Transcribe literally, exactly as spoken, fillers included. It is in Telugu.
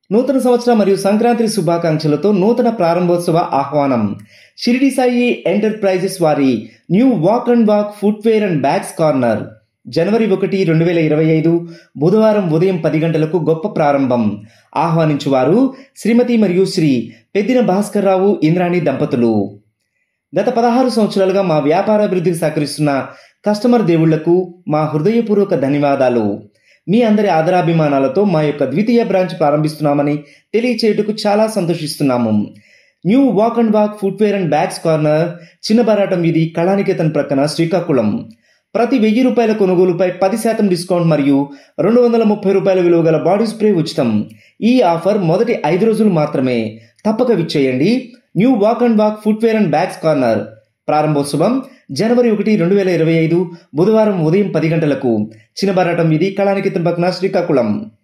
నూతన సంవత్సర మరియు సంక్రాంతి శుభాకాంక్షలతో నూతన ప్రారంభోత్సవ ఆహ్వానం. షిరిడి సాయి ఎంటర్ప్రైజెస్ వారి new walk and walk footwear and bags corner జనవరి ఒకటి రెండు వేల ఇరవై ఐదు బుధవారం ఉదయం పది గంటలకు గొప్ప ప్రారంభం. ఆహ్వానించువారు శ్రీమతి మరియు శ్రీ పెద్దిన భాస్కర్ రావు ఇంద్రాణి దంపతులు. గత పదహారు సంవత్సరాలుగా మా వ్యాపారాభివృద్ధికి సహకరిస్తున్న కస్టమర్ దేవుళ్లకు మా హృదయపూర్వక ధన్యవాదాలు. మీ అందరి ఆదరాభిమానాలతో మా యొక్క ద్వితీయ బ్రాంచ్ ప్రారంభిస్తున్నామని తెలియచేయుటకు చాలా సంతోషిస్తున్నాము. New walk and walk footwear and bags corner, Chinna Baratam వీధి, కళానికేతన్ ప్రక్కన, శ్రీకాకుళం. ప్రతి వెయ్యి రూపాయల కొనుగోలుపై పది శాతం డిస్కౌంట్ మరియు రెండు వందల ముప్పై రూపాయల విలువ గల బాడీ స్ప్రే ఉచితం. ఈ ఆఫర్ మొదటి ఐదు రోజులు మాత్రమే. తప్పక విచ్చేయండి. New walk and walk footwear and bags corner ప్రారంభోత్సవం జనవరి ఒకటి రెండు వేల ఇరవై ఐదు బుధవారం ఉదయం పది గంటలకు, చిన్న బరాటం వీధి, కళానికేతన్ ప్రక్కన, శ్రీకాకుళం.